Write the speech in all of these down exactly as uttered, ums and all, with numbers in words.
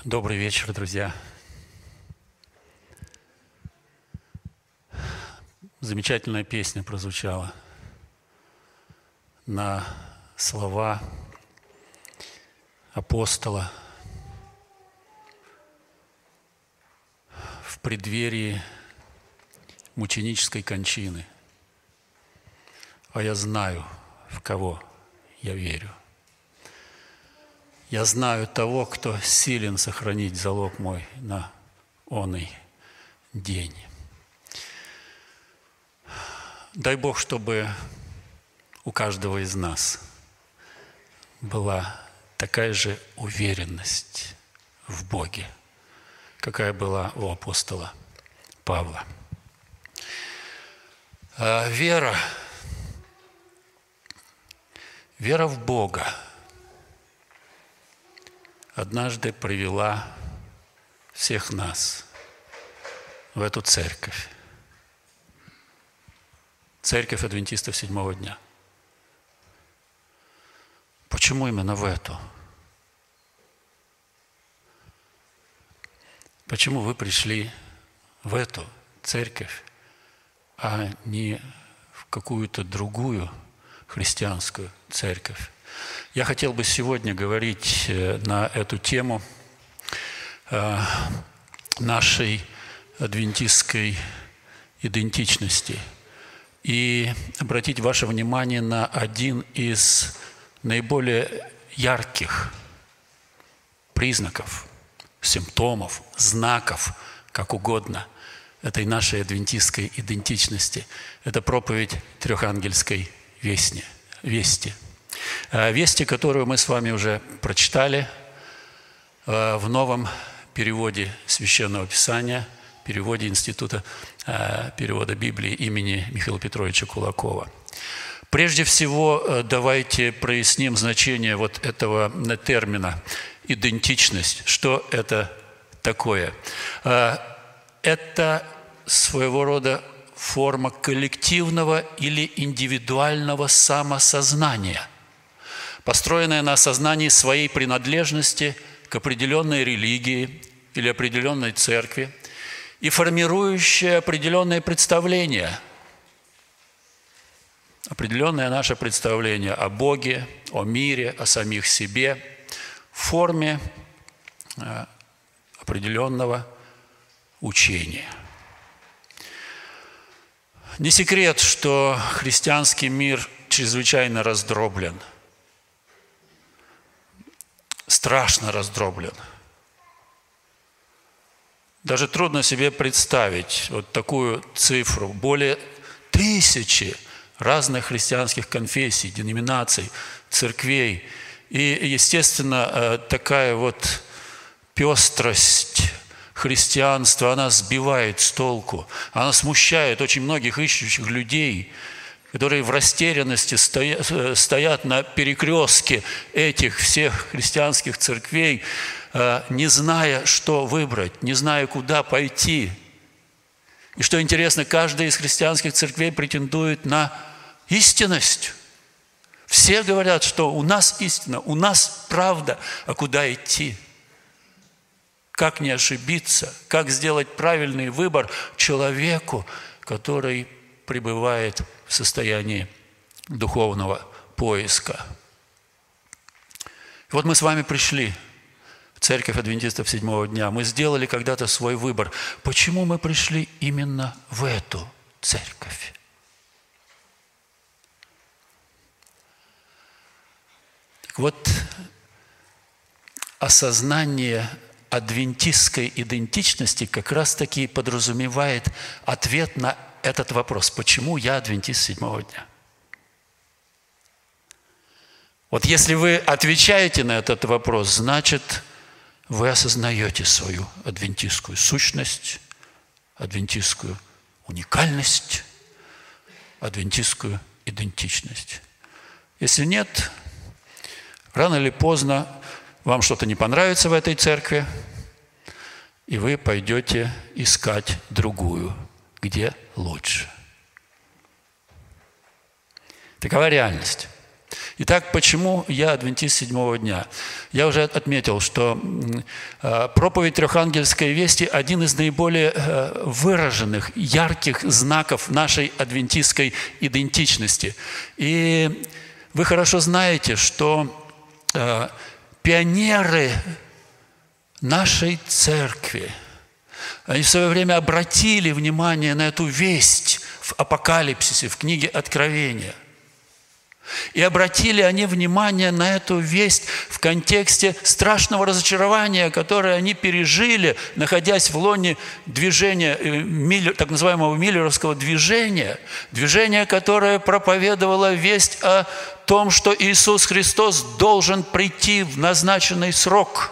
Добрый вечер, друзья. Замечательная песня прозвучала на слова апостола в преддверии мученической кончины. А я знаю, в кого я верю. Я знаю того, кто силен сохранить залог мой на оный день. Дай Бог, чтобы у каждого из нас была такая же уверенность в Боге, какая была у апостола Павла. А вера, вера в Бога однажды привела всех нас в эту церковь. Церковь адвентистов седьмого дня. Почему именно в эту? Почему вы пришли в эту церковь, а не в какую-то другую христианскую церковь? Я хотел бы сегодня говорить на эту тему нашей адвентистской идентичности и обратить ваше внимание на один из наиболее ярких признаков, симптомов, знаков, как угодно, этой нашей адвентистской идентичности. Это проповедь трехангельской вести. вести. Вести, которую мы с вами уже прочитали в новом переводе Священного Писания, переводе Института перевода Библии имени Михаила Петровича Кулакова. Прежде всего, давайте проясним значение вот этого термина «идентичность». Что это такое? Это своего рода форма коллективного или индивидуального самосознания, построенная на осознании своей принадлежности к определенной религии или определенной церкви и формирующая определенные представления, определенное наше представление о Боге, о мире, о самих себе в форме определенного учения. Не секрет, что христианский мир чрезвычайно раздроблен, страшно раздроблен. Даже трудно себе представить вот такую цифру. Более тысячи разных христианских конфессий, деноминаций, церквей. И, естественно, такая вот пестрость христианства, она сбивает с толку. Она смущает очень многих ищущих людей, которые в растерянности стоят на перекрестке этих всех христианских церквей, не зная, что выбрать, не зная, куда пойти. И что интересно, каждая из христианских церквей претендует на истинность. Все говорят, что у нас истина, у нас правда, а куда идти? Как не ошибиться, как сделать правильный выбор человеку, который пребывает в состоянии духовного поиска. Вот мы с вами пришли в церковь адвентистов седьмого дня. Мы сделали когда-то свой выбор. Почему мы пришли именно в эту церковь? Так вот, осознание адвентистской идентичности как раз-таки подразумевает ответ на этот вопрос. Почему я адвентист седьмого дня? Вот если вы отвечаете на этот вопрос, значит, вы осознаете свою адвентистскую сущность, адвентистскую уникальность, адвентистскую идентичность. Если нет, рано или поздно вам что-то не понравится в этой церкви, и вы пойдете искать другую, где лучше. Такова реальность. Итак, почему я адвентист седьмого дня? Я уже отметил, что проповедь трехангельской вести – один из наиболее выраженных, ярких знаков нашей адвентистской идентичности. И вы хорошо знаете, что пионеры нашей церкви, они в свое время обратили внимание на эту весть в Апокалипсисе, в книге Откровения. И обратили они внимание на эту весть в контексте страшного разочарования, которое они пережили, находясь в лоне движения, так называемого миллеровского движения, движение, которое проповедовало весть о том, что Иисус Христос должен прийти в назначенный срок.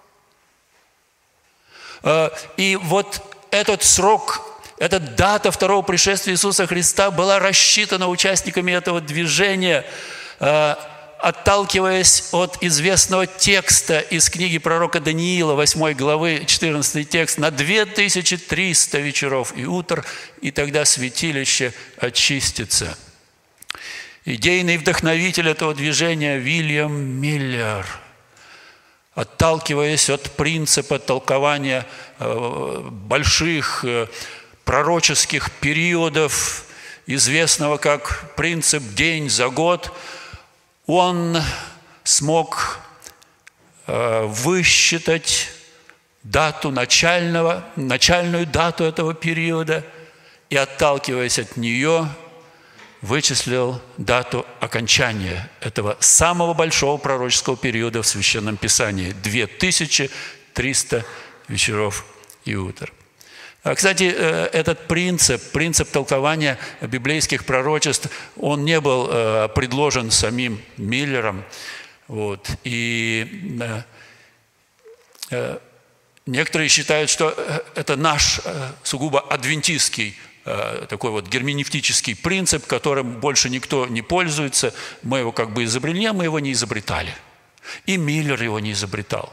И вот этот срок, эта дата второго пришествия Иисуса Христа была рассчитана участниками этого движения, отталкиваясь от известного текста из книги пророка Даниила, восьмой главы, четырнадцатый текст, на две тысячи триста вечеров и утр, и тогда святилище очистится. Идейный вдохновитель этого движения Вильям Миллер, отталкиваясь от принципа толкования больших пророческих периодов, известного как принцип «день за год», он смог высчитать дату начального, начальную дату этого периода и, отталкиваясь от нее, вычислил дату окончания этого самого большого пророческого периода в Священном Писании – две тысячи триста вечеров и утр. Кстати, этот принцип, принцип толкования библейских пророчеств, он не был предложен самим Миллером. Вот. И некоторые считают, что это наш сугубо адвентистский такой вот герменевтический принцип, которым больше никто не пользуется. Мы его как бы изобрели, а мы его не изобретали. И Миллер его не изобретал.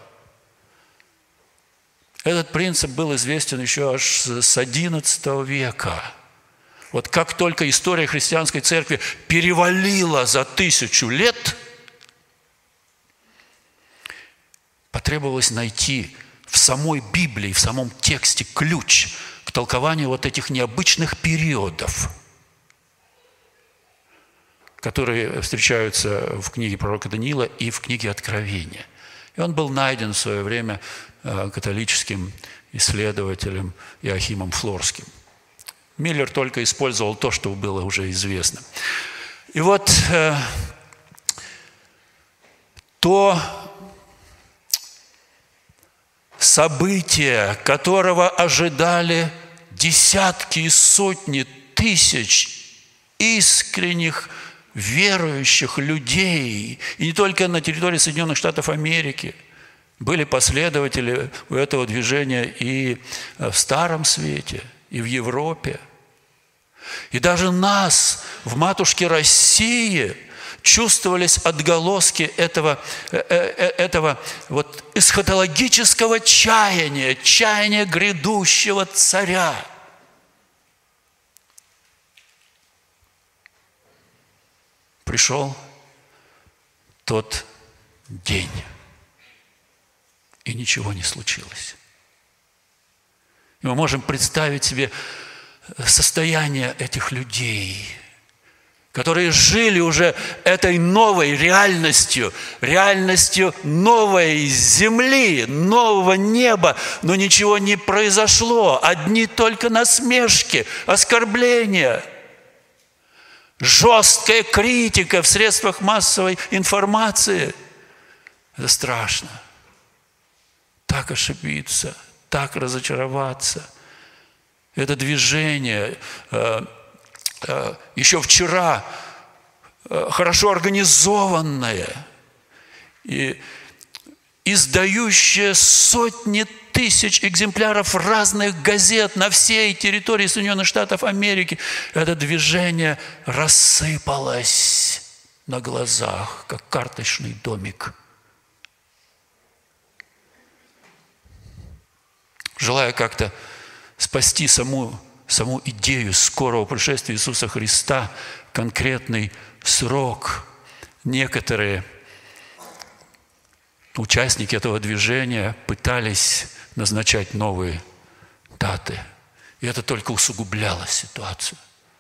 Этот принцип был известен еще аж с одиннадцатого века. Вот как только история христианской церкви перевалила за тысячу лет, потребовалось найти в самой Библии, в самом тексте ключ к толкованию вот этих необычных периодов, которые встречаются в книге пророка Даниила и в книге Откровения. И он был найден в свое время католическим исследователем Иоахимом Флорским. Миллер только использовал то, что было уже известно. И вот э, то событие, которого ожидали десятки и сотни тысяч искренних верующих людей, и не только на территории Соединенных Штатов Америки, были последователи у этого движения и в Старом Свете, и в Европе. И даже нас, в матушке России, чувствовались отголоски этого, этого вот эсхатологического чаяния, чаяния грядущего царя. Пришел тот день, и ничего не случилось. И мы можем представить себе состояние этих людей, которые жили уже этой новой реальностью, реальностью новой земли, нового неба, но ничего не произошло. Одни только насмешки, оскорбления, жесткая критика в средствах массовой информации. Это страшно. Так ошибиться, так разочароваться. Это движение э, э, еще вчера э, хорошо организованное и издающее сотни тысяч экземпляров разных газет на всей территории Соединенных Штатов Америки. Это движение рассыпалось на глазах, как карточный домик. Желая как-то спасти саму, саму идею скорого пришествия Иисуса Христа, конкретный срок, некоторые участники этого движения пытались назначать новые даты. И это только усугубляло ситуацию.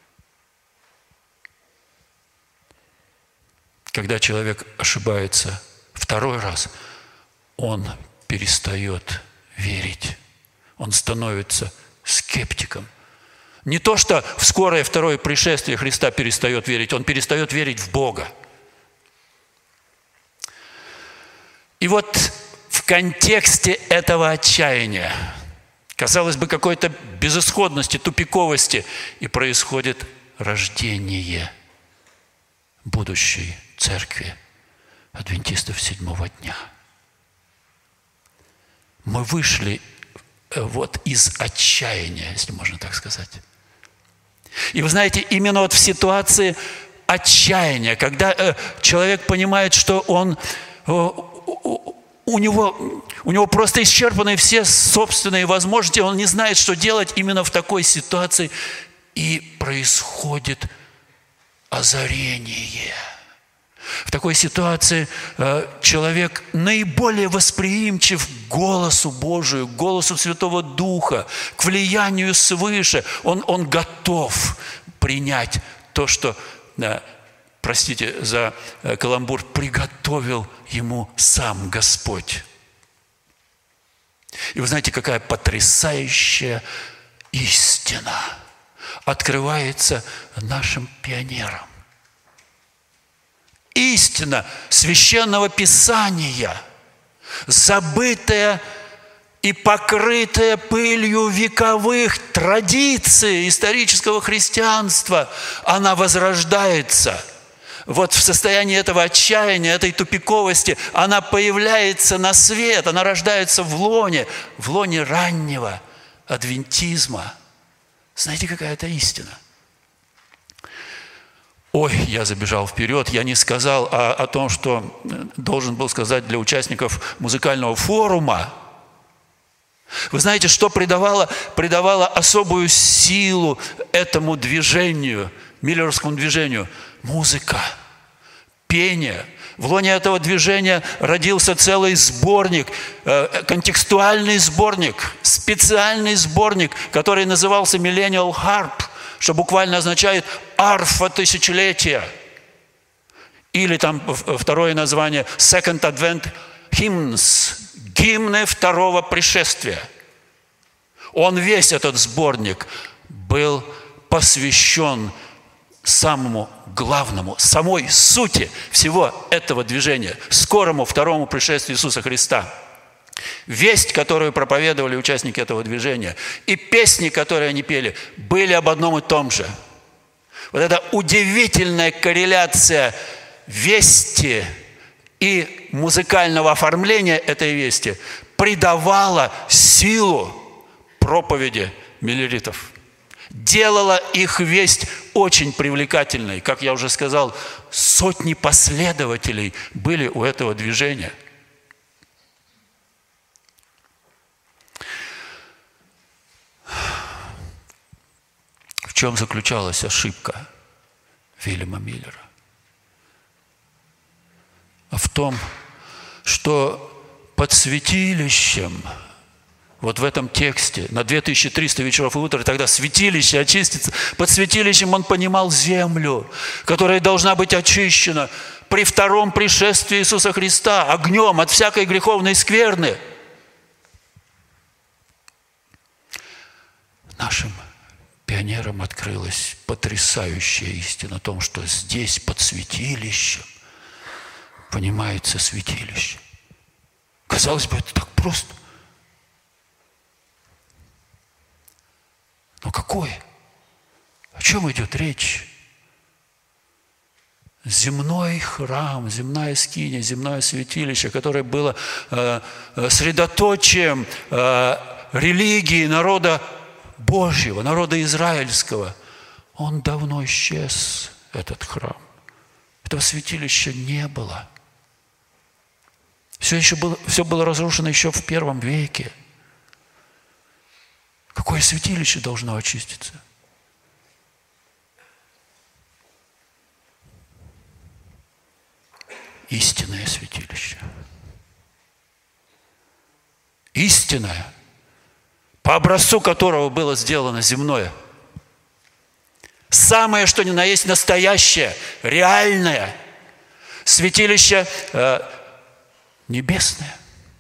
Когда человек ошибается второй раз, он перестает верить. Он становится скептиком. Не то, что в скорое второе пришествие Христа перестает верить, он перестает верить в Бога. И вот в контексте этого отчаяния, казалось бы, какой-то безысходности, тупиковости, и происходит рождение будущей церкви адвентистов седьмого дня. Мы вышли вот из отчаяния, если можно так сказать. И вы знаете, именно вот в ситуации отчаяния, когда э, человек понимает, что он, э, у, него, у него просто исчерпаны все собственные возможности, он не знает, что делать именно в такой ситуации, и происходит озарение. В такой ситуации э, человек наиболее восприимчив к голосу Божию, к голосу Святого Духа, к влиянию свыше. Он, он готов принять то, что, э, простите за э, каламбур, приготовил ему сам Господь. И вы знаете, какая потрясающая истина открывается нашим пионерам. Истина Священного Писания, забытая и покрытая пылью вековых традиций исторического христианства, она возрождается. Вот в состоянии этого отчаяния, этой тупиковости, она появляется на свет, она рождается в лоне, в лоне раннего адвентизма. Знаете, какая это истина? Ой, я забежал вперед, я не сказал о, о том, что должен был сказать для участников музыкального форума. Вы знаете, что придавало, придавало особую силу этому движению, миллеровскому движению? Музыка, пение. В лоне этого движения родился целый сборник, э, контекстуальный сборник, специальный сборник, который назывался «Millennial Harp», что буквально означает «арфа тысячелетия». Или там второе название «Second Advent Hymns», гимны второго пришествия. Он весь, этот сборник, был посвящен самому главному, самой сути всего этого движения, скорому второму пришествию Иисуса Христа. Весть, которую проповедовали участники этого движения, и песни, которые они пели, были об одном и том же. Вот эта удивительная корреляция вести и музыкального оформления этой вести придавала силу проповеди миллеритов, делала их весть очень привлекательной. Как я уже сказал, сотни последователей были у этого движения. В чем заключалась ошибка Вильяма Миллера? А в том, что под святилищем, вот в этом тексте, на две тысячи триста вечеров и утр, тогда святилище очистится, под святилищем он понимал землю, которая должна быть очищена при втором пришествии Иисуса Христа огнем от всякой греховной скверны. Нашим пионерам открылась потрясающая истина о том, что здесь, под святилищем, понимается святилище. Казалось бы, это так просто. Но какое? О чем идет речь? Земной храм, земная скиния, земное святилище, которое было э, средоточием э, религии народа Божьего, народа израильского, он давно исчез, этот храм. Этого святилища не было. Все еще было, все было разрушено еще в первом веке. Какое святилище должно очиститься? истинное святилище. Истинное, по образцу которого было сделано земное. Самое, что ни на есть, настоящее, реальное святилище э, небесное.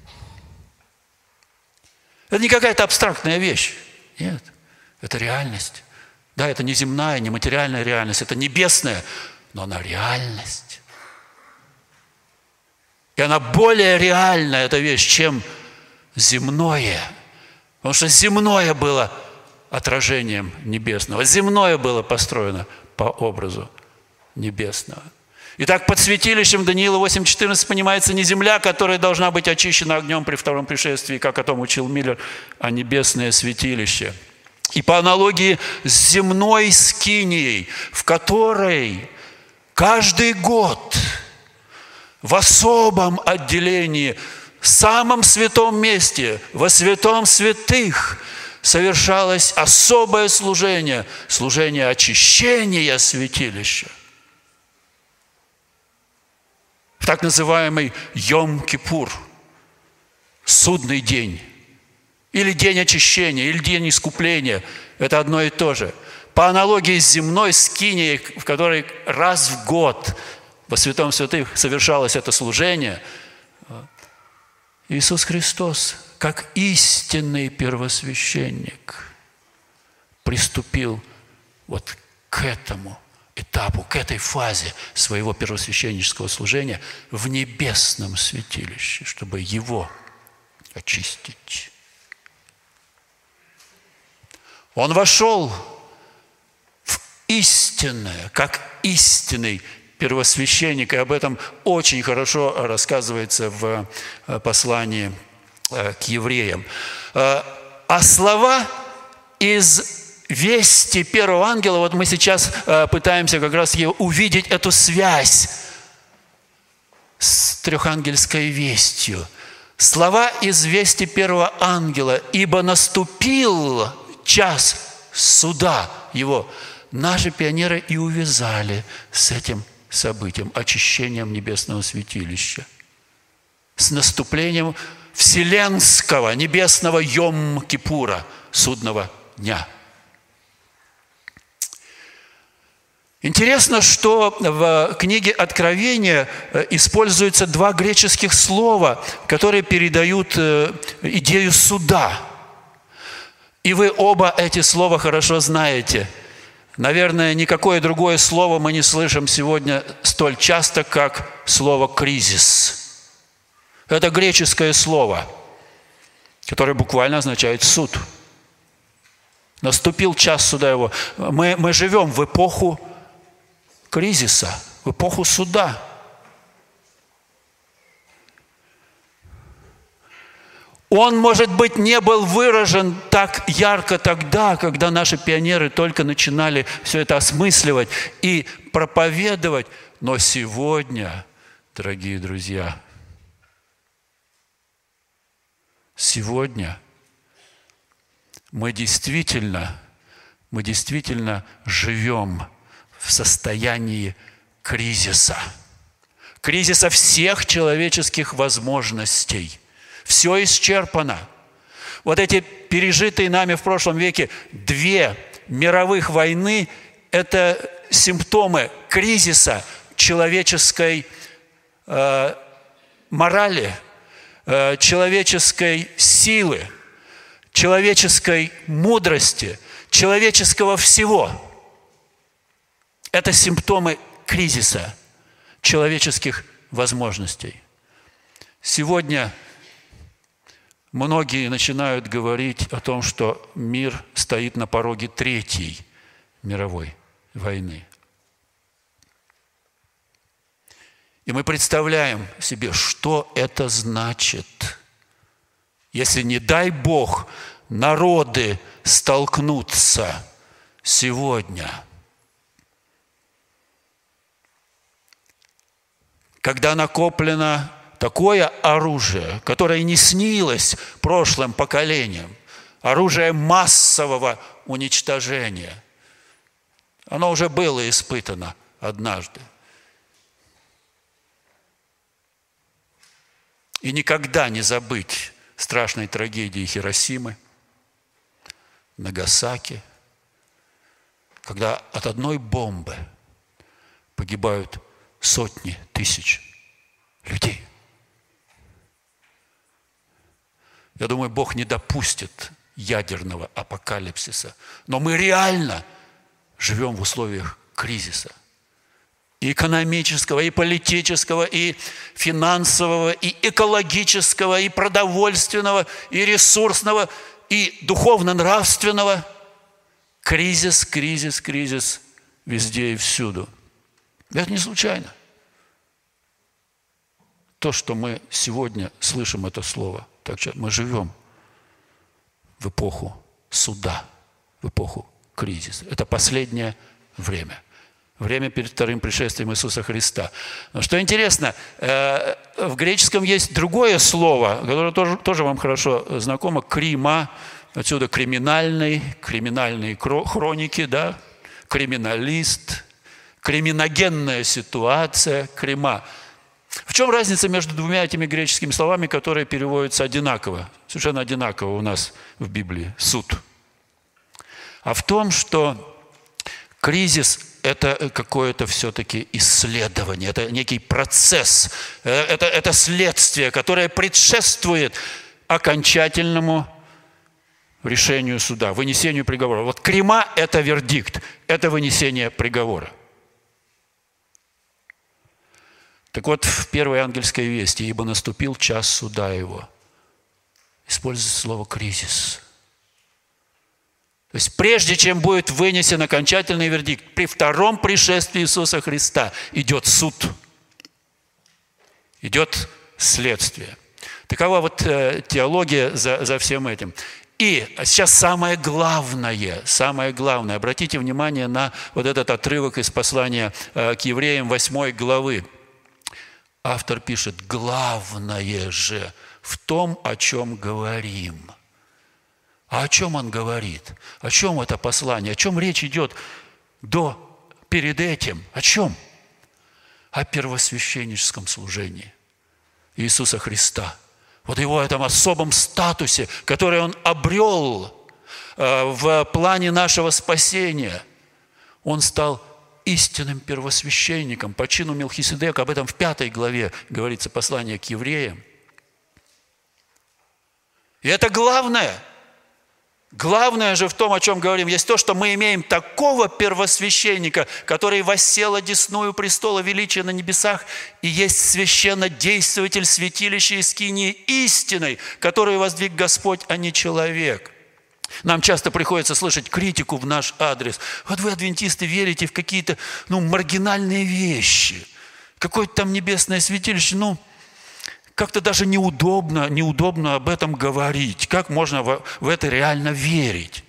Это не какая-то абстрактная вещь. Нет, это реальность. Да, это не земная, не материальная реальность, это небесная, но она реальность. И она более реальная, эта вещь, чем земное. Потому что земное было отражением небесного. Земное было построено по образу небесного. Итак, под святилищем Даниила восемь четырнадцать понимается не земля, которая должна быть очищена огнем при втором пришествии, как о том учил Миллер, а небесное святилище. И по аналогии с земной скинией, в которой каждый год в особом отделении, в самом святом месте, во святом святых, совершалось особое служение, служение очищения святилища. В так называемый Йом-Кипур, судный день, или день очищения, или день искупления. Это одно и то же. По аналогии с земной скинией, в которой раз в год во святом святых совершалось это служение, Иисус Христос, как истинный первосвященник, приступил вот к этому этапу, к этой фазе своего первосвященнического служения в небесном святилище, чтобы его очистить. Он вошел в истинное, как истинный первосвященник, и об этом очень хорошо рассказывается в послании к евреям. А слова из вести первого ангела, вот мы сейчас пытаемся как раз увидеть эту связь с трехангельской вестью. Слова из вести первого ангела: «Ибо наступил час суда его». Наши пионеры и увязали с этим событием, очищением небесного святилища, с наступлением вселенского небесного Йом-Кипура, судного дня. Интересно, что в книге Откровения используются два греческих слова, которые передают идею суда. И вы оба эти слова хорошо знаете. Наверное, никакое другое слово мы не слышим сегодня столь часто, как слово «кризис». Это греческое слово, которое буквально означает «суд». Наступил час суда его. Мы, мы живем в эпоху кризиса, в эпоху суда. Он, может быть, не был выражен так ярко тогда, когда наши пионеры только начинали все это осмысливать и проповедовать. Но сегодня, дорогие друзья, сегодня мы действительно, мы действительно живем в состоянии кризиса. Кризиса всех человеческих возможностей. Все исчерпано. Вот эти пережитые нами в прошлом веке две мировых войны – это симптомы кризиса человеческой э, морали, э, человеческой силы, человеческой мудрости, человеческого всего. Это симптомы кризиса человеческих возможностей. Сегодня многие начинают говорить о том, что мир стоит на пороге Третьей мировой войны. И мы представляем себе, что это значит, если, не дай Бог, народы столкнутся сегодня, когда накоплено такое оружие, которое не снилось прошлым поколениям, оружие массового уничтожения. Оно уже было испытано однажды. И никогда не забыть страшной трагедии Хиросимы, Нагасаки, когда от одной бомбы погибают сотни тысяч людей. Я думаю, Бог не допустит ядерного апокалипсиса. Но мы реально живем в условиях кризиса. И экономического, и политического, и финансового, и экологического, и продовольственного, и ресурсного, и духовно-нравственного. Кризис, кризис, кризис везде и всюду. Это не случайно. То, что мы сегодня слышим это слово, так что мы живем в эпоху суда, в эпоху кризиса. Это последнее время. Время перед вторым пришествием Иисуса Христа. Но что интересно, в греческом есть другое слово, которое тоже, тоже вам хорошо знакомо, крима, отсюда криминальный, криминальные хроники, да, криминалист, криминогенная ситуация, крима. В чем разница между двумя этими греческими словами, которые переводятся одинаково, совершенно одинаково у нас в Библии, суд? А в том, что кризис – это какое-то все-таки исследование, это некий процесс, это, это следствие, которое предшествует окончательному решению суда, вынесению приговора. Вот крима – это вердикт, это вынесение приговора. Так вот, в первой ангельской вести, ибо наступил час суда его, используется слово «кризис». То есть прежде чем будет вынесен окончательный вердикт, при втором пришествии Иисуса Христа идет суд, идет следствие. Такова вот э, теология за, за всем этим. И сейчас самое главное, самое главное, обратите внимание на вот этот отрывок из послания э, к евреям восьмой главы. Автор пишет: главное же в том, о чем говорим. А о чем он говорит? О чем это послание? О чем речь идет до, перед этим? О чем? О первосвященническом служении Иисуса Христа. Вот его этом особом статусе, который он обрел в плане нашего спасения. Он стал истинным первосвященником по чину Мелхиседека. Об этом в пятой главе говорится послание к евреям. И это главное. Главное же в том, о чем говорим, есть то, что мы имеем такого первосвященника, который воссел одесную престола величия на небесах, и есть священнодействователь святилища и скинии истиной, которую воздвиг Господь, а не человек. Нам часто приходится слышать критику в наш адрес. Вот вы, адвентисты, верите в какие-то ну, маргинальные вещи. Какое-то там небесное святилище. Ну, как-то даже неудобно, неудобно об этом говорить. Как можно в, в это реально верить?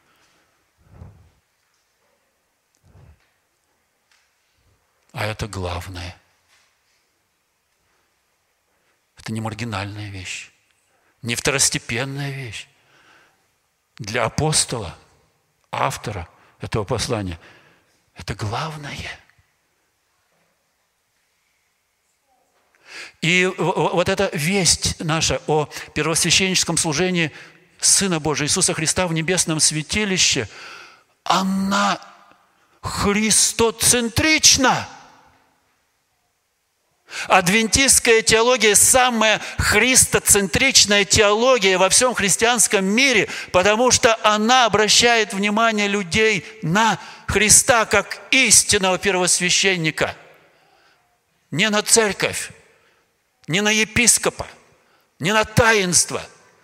А это главное. Это не маргинальная вещь, не второстепенная вещь. Для апостола, автора этого послания, это главное. И вот эта весть наша о первосвященническом служении Сына Божия Иисуса Христа в небесном святилище, она христоцентрична. Адвентистская теология – самая христоцентричная теология во всем христианском мире, потому что она обращает внимание людей на Христа как истинного первосвященника. Не на церковь, не на епископа, не на таинство.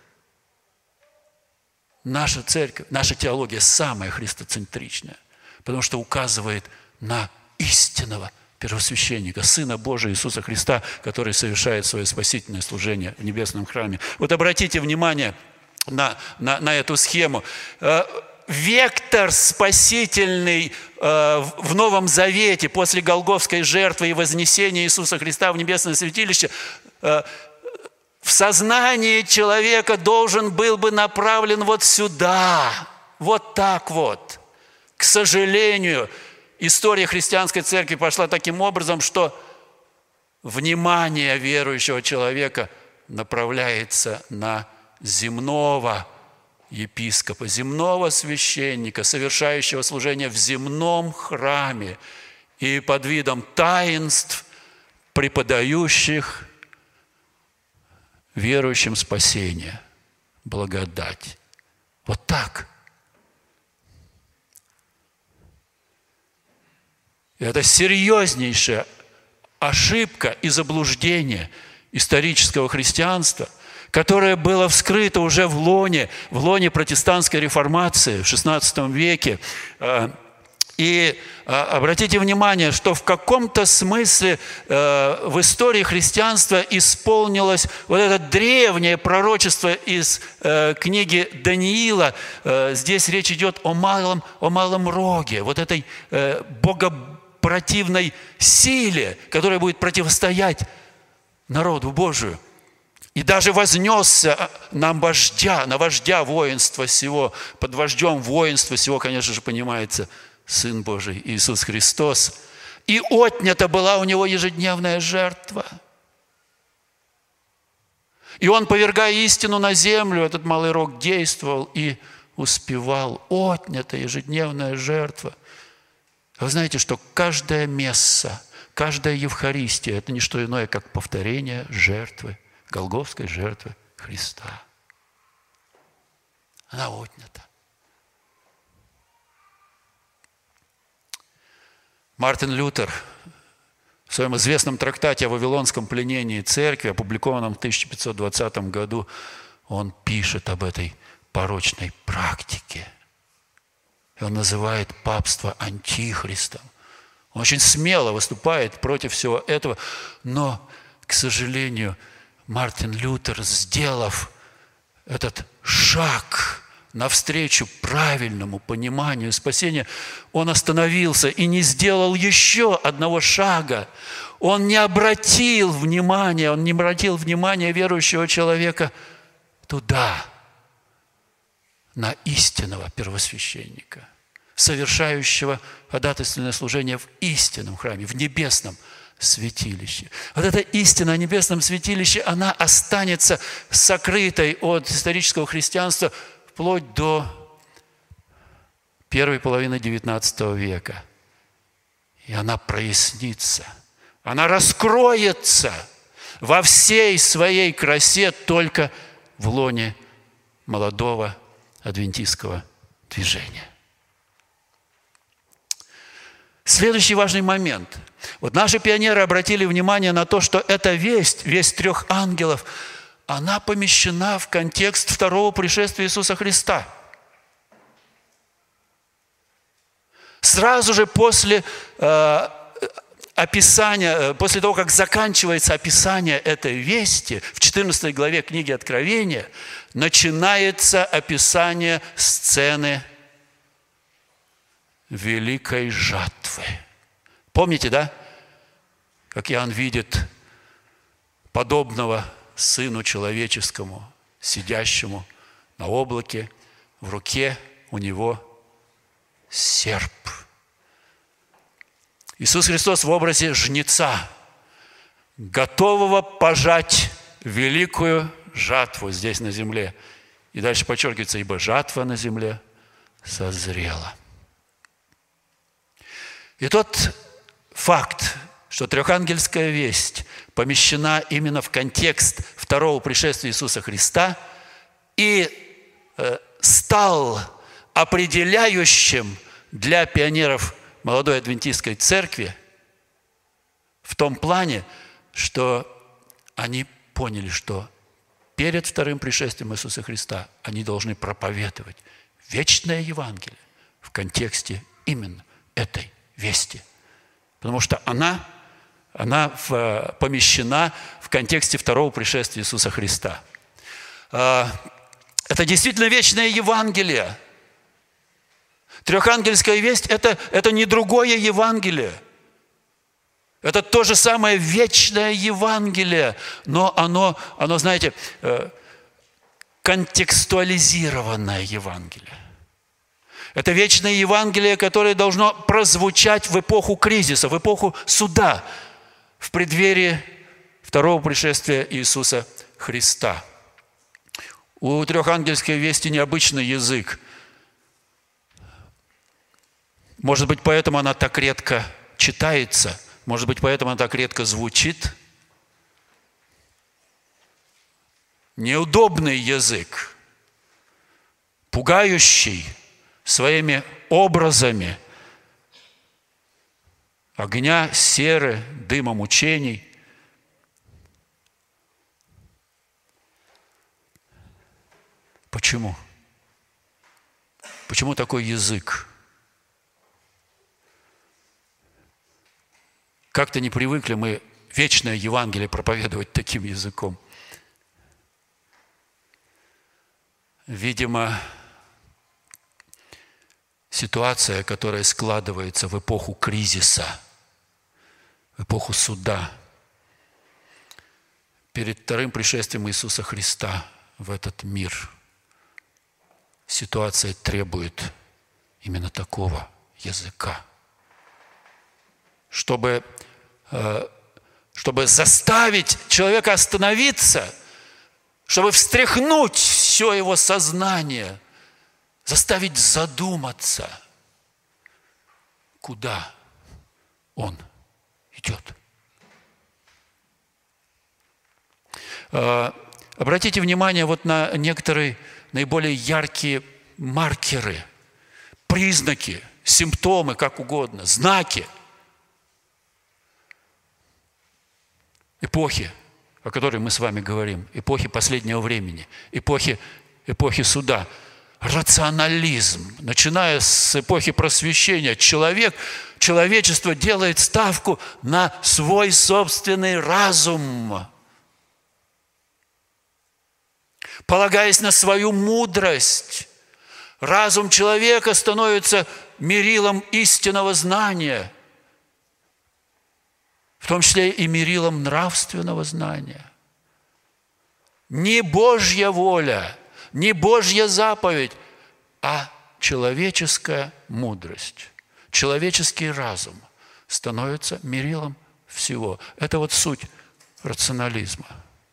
Наша церковь, наша теология самая христоцентричная, потому что указывает на истинного первосвященника, Сына Божия Иисуса Христа, который совершает свое спасительное служение в небесном храме. Вот обратите внимание на, на, на эту схему. Вектор спасительный в Новом Завете после Голгофской жертвы и вознесения Иисуса Христа в небесное святилище в сознании человека должен был бы направлен вот сюда, вот так вот. К сожалению, история христианской церкви пошла таким образом, что внимание верующего человека направляется на земного епископа, земного священника, совершающего служение в земном храме и под видом таинств, преподающих верующим спасение, благодать. Вот так. И это серьезнейшая ошибка и заблуждение исторического христианства, которое было вскрыто уже в лоне, в лоне протестантской реформации в шестнадцатом веке. И обратите внимание, что в каком-то смысле в истории христианства исполнилось вот это древнее пророчество из книги Даниила. Здесь речь идет о малом, о малом роге, вот этой богопротивной силе, которая будет противостоять народу Божию. И даже вознесся на вождя, на вождя воинства сего, под вождем воинства сего, конечно же, понимается Сын Божий Иисус Христос. И отнята была у него ежедневная жертва. И он, повергая истину на землю, этот малый рог действовал и успевал. Отнята ежедневная жертва. Вы знаете, что каждая месса, каждая Евхаристия – это не что иное, как повторение жертвы, голгофской жертвы Христа. Она отнята. Мартин Лютер в своем известном трактате о Вавилонском пленении церкви, опубликованном в тысяча пятьсот двадцатом году, он пишет об этой порочной практике. И он называет папство антихристом. Он очень смело выступает против всего этого, но, к сожалению, Мартин Лютер, сделав этот шаг навстречу правильному пониманию спасения, он остановился и не сделал еще одного шага. Он не обратил внимания, он не обратил внимания верующего человека туда, на истинного первосвященника, совершающего ходатайственное служение в истинном храме, в небесном святилище. Вот эта истина о небесном святилище, она останется сокрытой от исторического христианства вплоть до первой половины девятнадцатого века. И она прояснится, она раскроется во всей своей красе только в лоне молодого адвентистского движения. Следующий важный момент. Вот наши пионеры обратили внимание на то, что эта весть, весть трех ангелов, она помещена в контекст второго пришествия Иисуса Христа. Сразу же после э, описания, после того, как заканчивается описание этой вести, в четырнадцатой главе книги Откровения, начинается описание сцены великой жатвы. Помните, да? Как Иоанн видит подобного Сыну Человеческому, сидящему на облаке, в руке у него серп. Иисус Христос в образе жнеца, готового пожать великую жатву здесь на земле. И дальше подчеркивается, ибо жатва на земле созрела. И тот факт, что трехангельская весть помещена именно в контекст второго пришествия Иисуса Христа и э, стал определяющим для пионеров молодой адвентистской церкви в том плане, что они поняли, что перед вторым пришествием Иисуса Христа они должны проповедовать вечное Евангелие в контексте именно этой вести. Потому что она, она в, помещена в контексте второго пришествия Иисуса Христа. Это действительно вечное Евангелие. Трехангельская весть – это, это не другое Евангелие. Это то же самое вечное Евангелие, но оно, оно, знаете, контекстуализированное Евангелие. Это вечное Евангелие, которое должно прозвучать в эпоху кризиса, в эпоху суда, в преддверии второго пришествия Иисуса Христа. У трехангельской вести необычный язык. Может быть, поэтому она так редко читается, может быть, поэтому она так редко звучит. Неудобный язык, пугающий своими образами огня, серы, дыма мучений. Почему? Почему такой язык? Как-то не привыкли мы вечное Евангелие проповедовать таким языком. Видимо, ситуация, которая складывается в эпоху кризиса, в эпоху суда, перед вторым пришествием Иисуса Христа в этот мир, ситуация требует именно такого языка, чтобы, чтобы заставить человека остановиться, чтобы встряхнуть все его сознание, заставить задуматься, куда он идет. Обратите внимание вот на некоторые наиболее яркие маркеры, признаки, симптомы, как угодно, знаки эпохи, о которой мы с вами говорим, эпохи последнего времени, эпохи, эпохи суда. Рационализм. Начиная с эпохи просвещения, человек, человечество делает ставку на свой собственный разум, полагаясь на свою мудрость. Разум человека становится мерилом истинного знания, в том числе и мерилом нравственного знания. Не Божья воля, не Божья заповедь, а человеческая мудрость, человеческий разум становится мерилом всего. Это вот суть рационализма.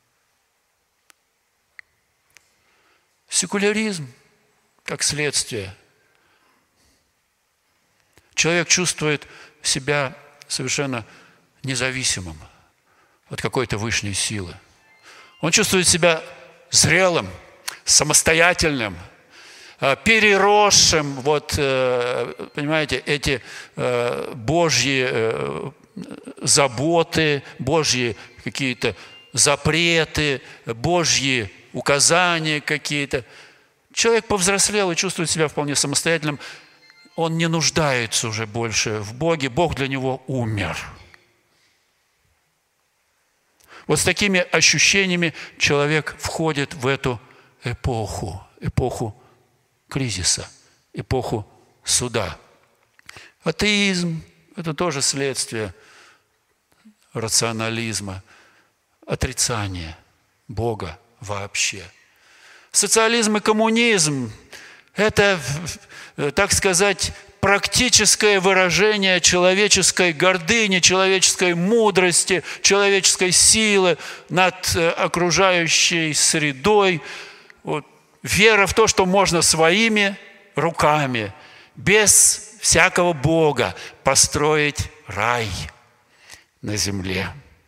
Секуляризм, как следствие. Человек чувствует себя совершенно независимым от какой-то высшей силы. Он чувствует себя зрелым, самостоятельным, переросшим, вот, понимаете, эти Божьи заботы, Божьи какие-то запреты, Божьи указания какие-то. Человек повзрослел и чувствует себя вполне самостоятельным. Он не нуждается уже больше в Боге. Бог для него умер. Вот с такими ощущениями человек входит в эту эпоху, эпоху кризиса, эпоху суда. Атеизм – это тоже следствие рационализма, отрицания Бога вообще. Социализм и коммунизм – это, так сказать, практическое выражение человеческой гордыни, человеческой мудрости, человеческой силы над окружающей средой. Вот. Вера в то, что можно своими руками, без всякого Бога, построить рай на земле.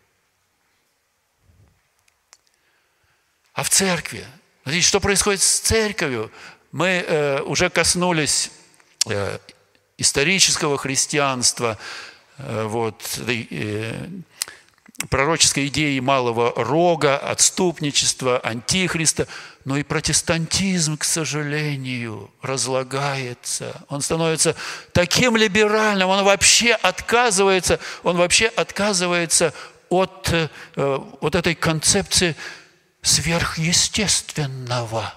А в церкви? Смотрите, что происходит с церковью? Мы э, уже коснулись э, исторического христианства, э, вот, э, пророческой идеи малого рога, отступничества, антихриста. Но и протестантизм, к сожалению, разлагается. Он становится таким либеральным, он вообще отказывается, он вообще отказывается от э, вот этой концепции сверхъестественного.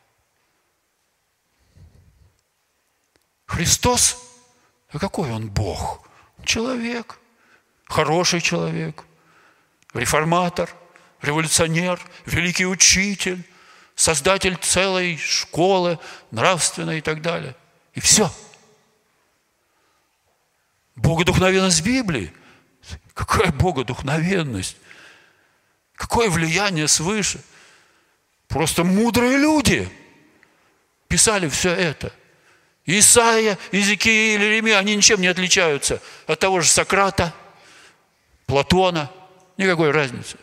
Христос, а какой он Бог? Человек, хороший человек, реформатор, революционер, великий учитель, создатель целой школы нравственной и так далее. И все. Богодухновенность Библии. Какая богодухновенность? Какое влияние свыше? Просто мудрые люди писали все это. Исаия, Иезекииль, Иеремия, они ничем не отличаются от того же Сократа, Платона. Никакой разницы.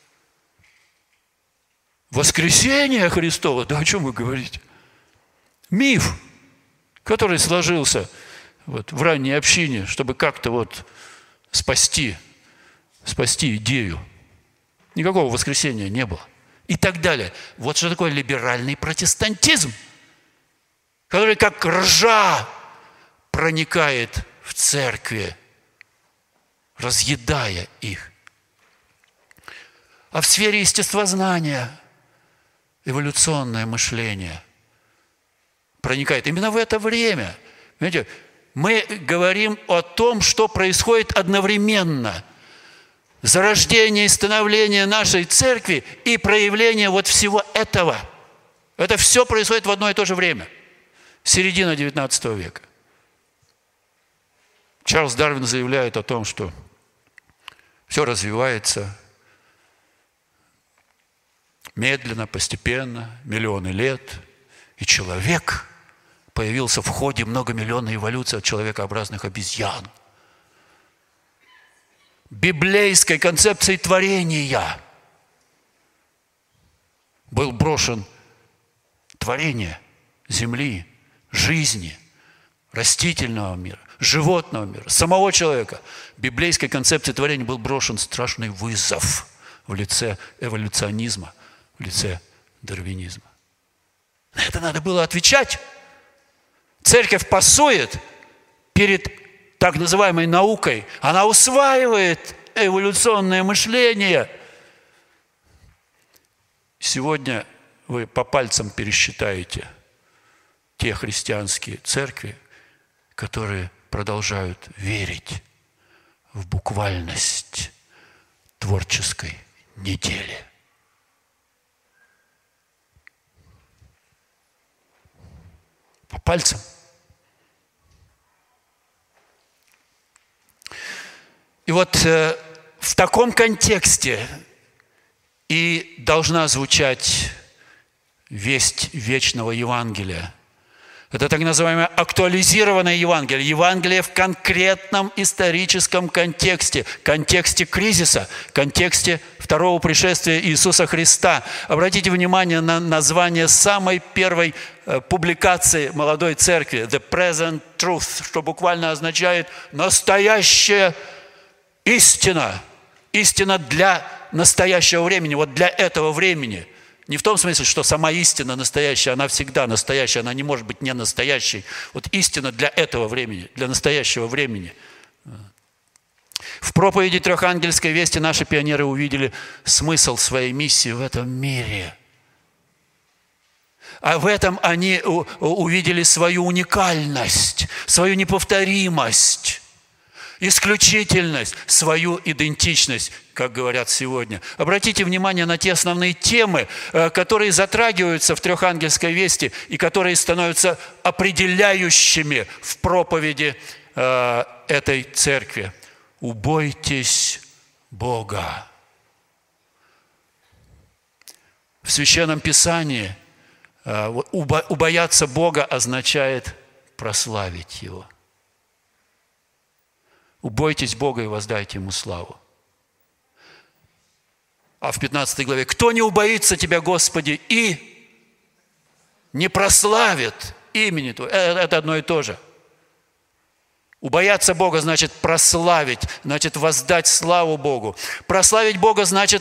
Воскресение Христово, да о чем вы говорите? Миф, который сложился вот в ранней общине, чтобы как-то вот спасти, спасти идею. Никакого воскресения не было. И так далее. Вот что такое либеральный протестантизм, который как ржа проникает в церкви, разъедая их. А в сфере естествознания эволюционное мышление проникает именно в это время. Понимаете, мы говорим о том, что происходит одновременно. Зарождение и становление нашей церкви и проявление вот всего этого. Это все происходит в одно и то же время. Середина девятнадцатого века. Чарльз Дарвин заявляет о том, что все развивается медленно, постепенно, миллионы лет, и человек появился в ходе многомиллионной эволюции от человекообразных обезьян. Библейской концепцией творения был брошен творение земли, жизни, растительного мира, животного мира, самого человека. Библейской концепции творения был брошен страшный вызов в лице эволюционизма, в лице дарвинизма. На это надо было отвечать. Церковь пасует перед так называемой наукой. Она усваивает эволюционное мышление. Сегодня вы по пальцам пересчитаете те христианские церкви, которые продолжают верить в буквальность творческой недели. По пальцам. И вот э, в таком контексте и должна звучать весть вечного Евангелия. Это так называемое актуализированное Евангелие. Евангелие в конкретном историческом контексте, контексте кризиса, контексте второго пришествия Иисуса Христа. Обратите внимание на название самой первой э, публикации молодой церкви «The Present Truth», что буквально означает «настоящая истина». Истина для настоящего времени, вот для этого времени. Не в том смысле, что сама истина настоящая, она всегда настоящая, она не может быть не настоящей. Вот истина для этого времени, для настоящего времени. В проповеди трехангельской вести наши пионеры увидели смысл своей миссии в этом мире. А в этом они увидели свою уникальность, свою неповторимость, исключительность, свою идентичность, как говорят сегодня. Обратите внимание на те основные темы, которые затрагиваются в трехангельской вести и которые становятся определяющими в проповеди этой церкви. Убойтесь Бога. В Священном Писании убояться Бога означает прославить Его. Убойтесь Бога и воздайте Ему славу. А в пятнадцатой главе: кто не убоится Тебя, Господи, и не прославит имени Твоего. Это одно и то же. Убояться Бога значит прославить, значит воздать славу Богу. Прославить Бога значит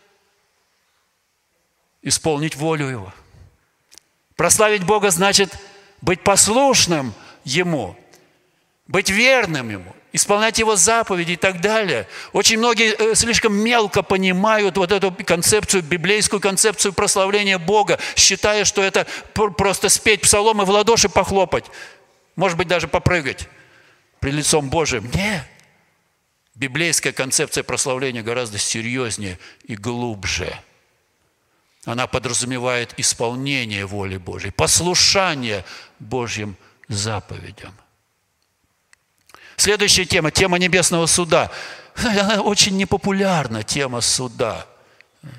исполнить волю Его. Прославить Бога значит быть послушным Ему, быть верным Ему, исполнять Его заповеди и так далее. Очень многие слишком мелко понимают вот эту концепцию, библейскую концепцию прославления Бога, считая, что это просто спеть псалом и в ладоши похлопать, может быть, даже попрыгать пред лицом Божиим. Нет. Библейская концепция прославления гораздо серьезнее и глубже. Она подразумевает исполнение воли Божьей, послушание Божьим заповедям. Следующая тема – тема небесного суда. Она очень непопулярна, тема суда.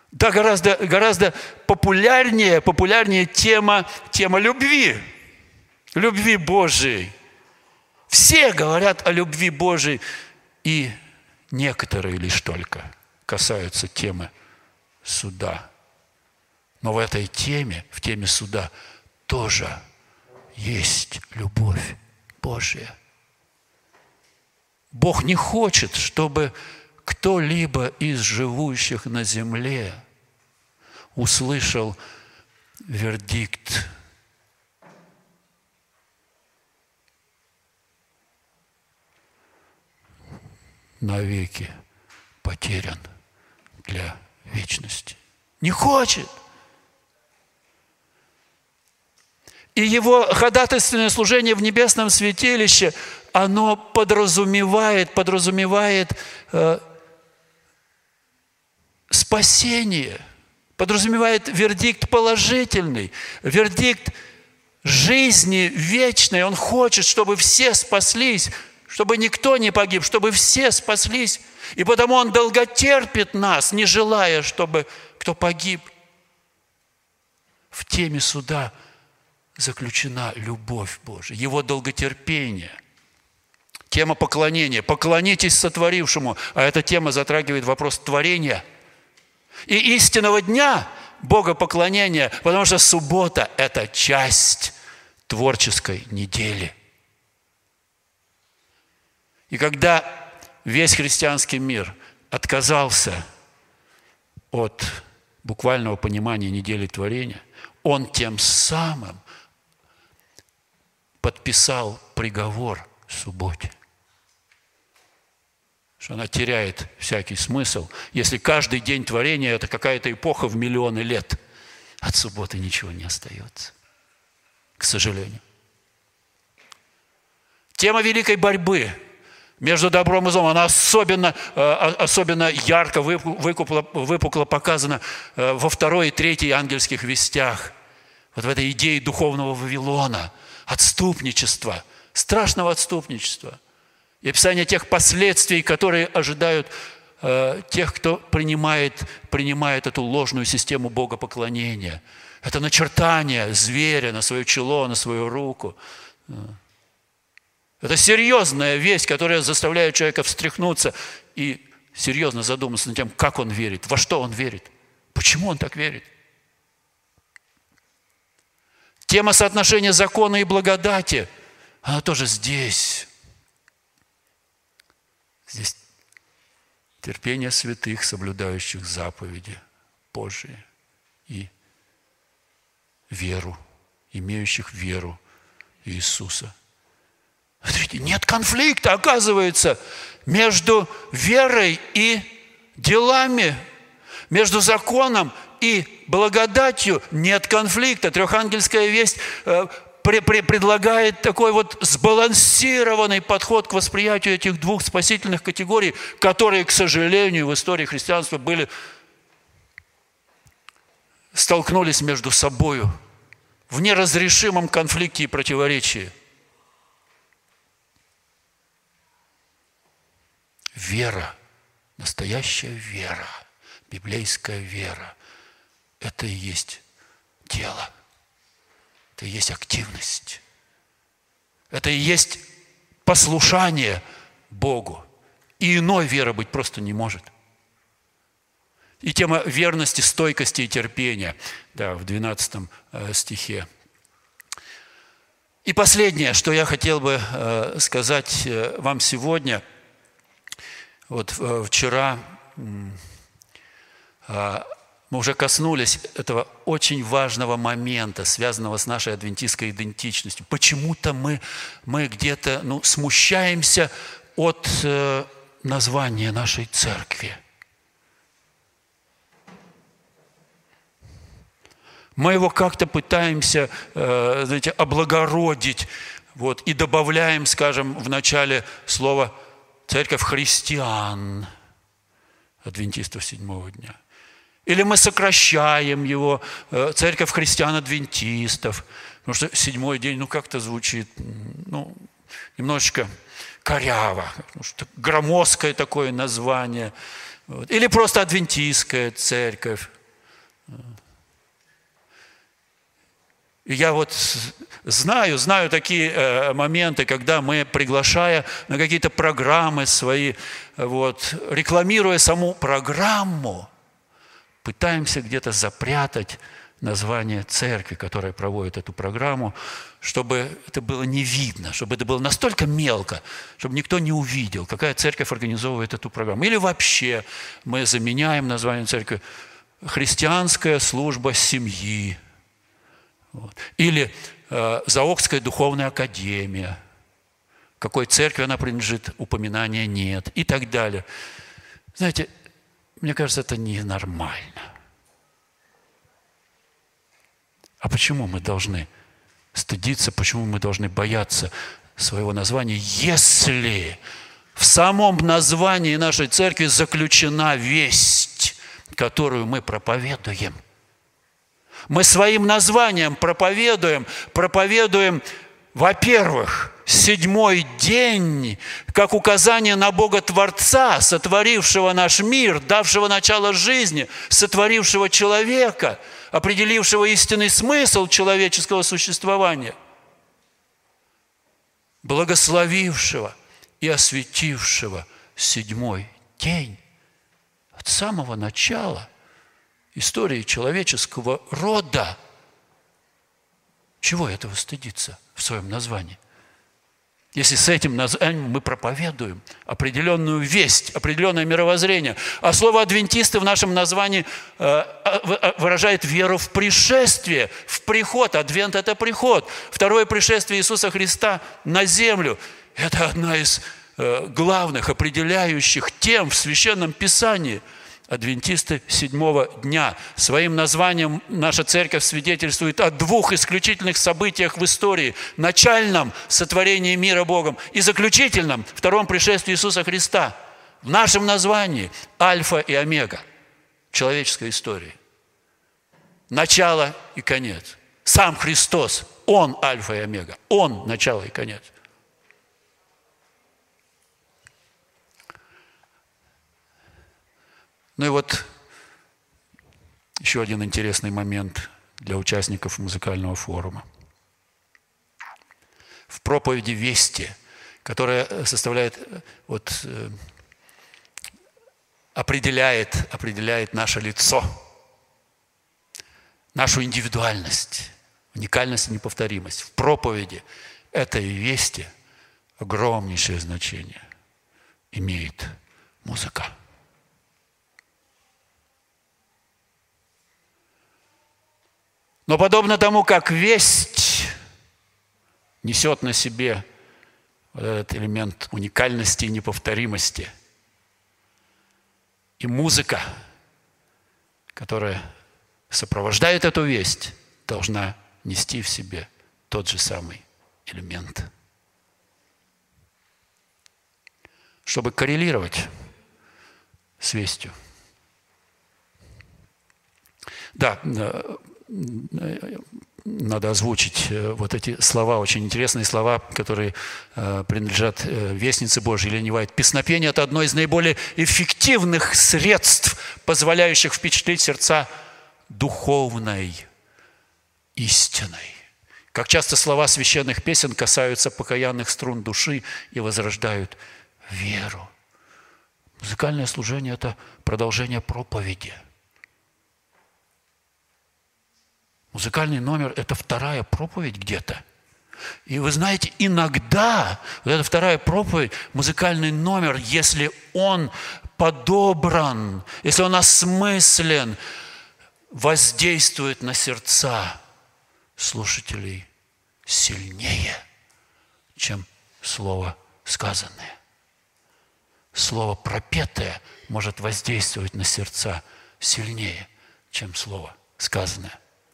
Да, гораздо, гораздо популярнее, популярнее тема, тема любви. Любви Божией. Все говорят о любви Божией, и некоторые лишь только касаются темы суда. Но в этой теме, в теме суда, тоже есть любовь Божья. Бог не хочет, чтобы кто-либо из живущих на земле услышал вердикт: навеки потерян для вечности. Не хочет. И его ходатайственное служение в небесном святилище, оно подразумевает, подразумевает э, спасение, подразумевает вердикт положительный, вердикт жизни вечной. Он хочет, чтобы все спаслись, чтобы никто не погиб, чтобы все спаслись. И потому Он долготерпит нас, не желая, чтобы кто погиб. В теме суда заключена любовь Божия, Его долготерпение. Тема поклонения. Поклонитесь сотворившему. А эта тема затрагивает вопрос творения и истинного дня богопоклонения, потому что суббота – это часть творческой недели. И когда весь христианский мир отказался от буквального понимания недели творения, он тем самым подписал приговор субботе. Что она теряет всякий смысл, если каждый день творения – это какая-то эпоха в миллионы лет. От субботы ничего не остается, к сожалению. Тема великой борьбы между добром и злом, она особенно, особенно ярко, выпукло, выпукло показана во второй и третьей ангельских вестях. Вот в этой идее духовного Вавилона, отступничества, страшного отступничества. И описание тех последствий, которые ожидают э, тех, кто принимает, принимает эту ложную систему богопоклонения. Это начертание зверя на свое чело, на свою руку. Это серьезная весть, которая заставляет человека встряхнуться и серьезно задуматься над тем, как он верит, во что он верит, почему он так верит. Тема соотношения закона и благодати, она тоже здесь. Здесь терпение святых, соблюдающих заповеди Божии, и веру, имеющих веру Иисуса. Смотрите, нет конфликта, оказывается, между верой и делами, между законом и благодатью нет конфликта. Трехангельская весть э, при, при, предлагает такой вот сбалансированный подход к восприятию этих двух спасительных категорий, которые, к сожалению, в истории христианства были, столкнулись между собою в неразрешимом конфликте и противоречии. Вера, настоящая вера, библейская вера – это и есть дело, это и есть активность, это и есть послушание Богу. И иной веры быть просто не может. И тема верности, стойкости и терпения, да, в двенадцатом стихе. И последнее, что я хотел бы сказать вам сегодня. Вот вчера мы уже коснулись этого очень важного момента, связанного с нашей адвентистской идентичностью. Почему-то мы, мы где-то ну, смущаемся от э, названия нашей церкви. Мы его как-то пытаемся, э, знаете, облагородить, вот, и добавляем, скажем, в начале слова «церковь христиан», адвентистов седьмого дня. Или мы сокращаем его, церковь христиан-адвентистов, потому что седьмой день, ну, как-то звучит, ну, немножечко коряво, потому что громоздкое такое название. Вот. Или просто адвентистская церковь. И я вот знаю, знаю такие э, моменты, когда мы, приглашая на какие-то программы свои, вот, рекламируя саму программу, пытаемся где-то запрятать название церкви, которая проводит эту программу, чтобы это было не видно, чтобы это было настолько мелко, чтобы никто не увидел, какая церковь организовывает эту программу. Или вообще мы заменяем название церкви «Христианская служба семьи». Вот. Или э, Заокская духовная академия. Какой церкви она принадлежит, упоминания нет. И так далее. Знаете, мне кажется, это ненормально. А почему мы должны стыдиться, почему мы должны бояться своего названия, если в самом названии нашей церкви заключена весть, которую мы проповедуем? Мы своим названием проповедуем, проповедуем, во-первых, седьмой день, как указание на Бога Творца, сотворившего наш мир, давшего начало жизни, сотворившего человека, определившего истинный смысл человеческого существования, благословившего и осветившего седьмой день от самого начала истории человеческого рода. Чего этого стыдиться в своем названии? Если с этим названием мы проповедуем определенную весть, определенное мировоззрение. А слово «адвентисты» в нашем названии выражает веру в пришествие, в приход. Адвент – это приход. Второе пришествие Иисуса Христа на землю – это одна из главных определяющих тем в Священном Писании. Адвентисты седьмого дня. Своим названием наша церковь свидетельствует о двух исключительных событиях в истории. Начальном сотворении мира Богом и заключительном втором пришествии Иисуса Христа. В нашем названии Альфа и Омега человеческой истории. Начало и конец. Сам Христос, Он Альфа и Омега. Он начало и конец. Ну и вот еще один интересный момент для участников музыкального форума. В проповеди «Вести», которая составляет, вот, определяет, определяет наше лицо, нашу индивидуальность, уникальность и неповторимость. В проповеди этой вести огромнейшее значение имеет музыка. Но подобно тому, как весть несет на себе вот этот элемент уникальности и неповторимости, и музыка, которая сопровождает эту весть, должна нести в себе тот же самый элемент. Чтобы коррелировать с вестью. Да, надо озвучить вот эти слова, очень интересные слова, которые принадлежат вестнице Божьей, Елене Уайт. Песнопение – это одно из наиболее эффективных средств, позволяющих впечатлить сердца духовной истиной. Как часто слова священных песен касаются покаянных струн души и возрождают веру. Музыкальное служение – это продолжение проповеди. Музыкальный номер – это вторая проповедь где-то. И вы знаете, иногда вот эта вторая проповедь, музыкальный номер, если он подобран, если он осмыслен, воздействует на сердца слушателей сильнее, чем слово сказанное. Слово пропетое может воздействовать на сердца сильнее, чем слово сказанное.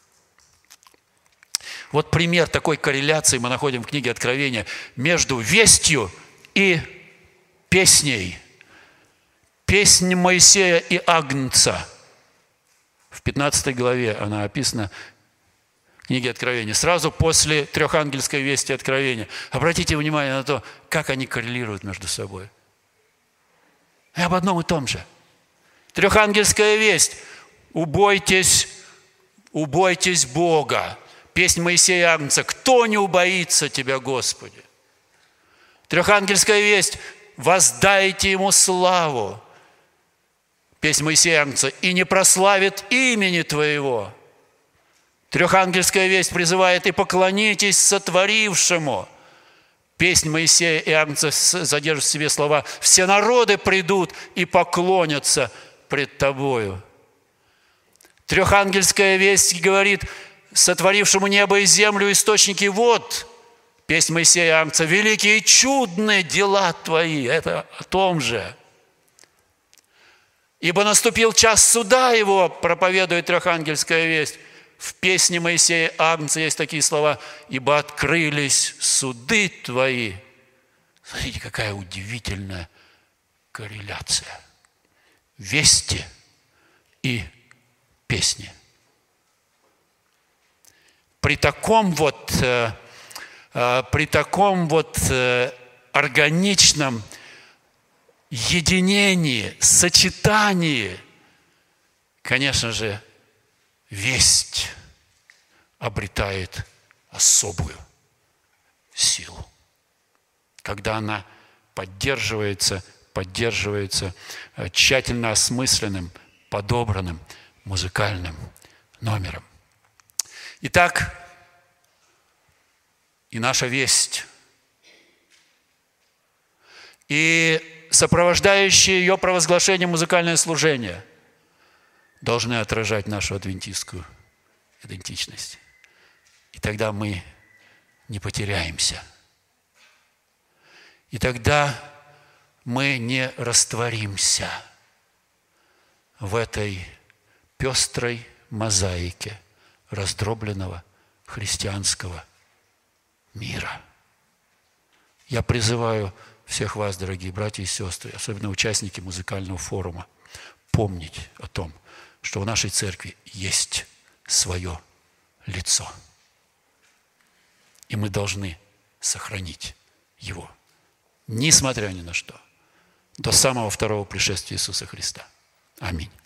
Вот пример такой корреляции мы находим в книге Откровения между вестью и песней. Песнь Моисея и Агнца. В пятнадцатой главе она описана в книге Откровения. Сразу после трехангельской вести Откровения. Обратите внимание на то, как они коррелируют между собой. И об одном и том же. Трехангельская весть. Убойтесь убойтесь Бога. Песнь Моисея Агнца. Кто не убоится Тебя, Господи? Трехангельская весть. Воздайте Ему славу. Песнь Моисея Агнца. И не прославит имени Твоего. Трехангельская весть призывает: и поклонитесь сотворившему. Песнь Моисея и Агнца содержит в себе слова: все народы придут и поклонятся пред Тобою. Трехангельская весть говорит: сотворившему небо и землю источники вод. Песнь Моисея и Агнца: великие и чудные дела Твои. Это о том же. Ибо наступил час суда Его, проповедует трехангельская весть. В песне Моисея и Агнца есть такие слова: ибо открылись суды Твои. Смотрите, какая удивительная корреляция. Вести и песни. При таком вот, э, э, при таком вот э, органичном единении, сочетании, конечно же, весть обретает особую силу, когда она поддерживается, поддерживается тщательно осмысленным, подобранным музыкальным номером. Итак, и наша весть, и сопровождающее ее провозглашение музыкальное служение должны отражать нашу адвентистскую идентичность. И тогда мы не потеряемся. И тогда мы не растворимся в этой пестрой мозаике раздробленного христианского мира. Я призываю всех вас, дорогие братья и сестры, особенно участники музыкального форума, помнить о том, что в нашей церкви есть свое лицо. И мы должны сохранить его, несмотря ни на что, до самого второго пришествия Иисуса Христа. Аминь.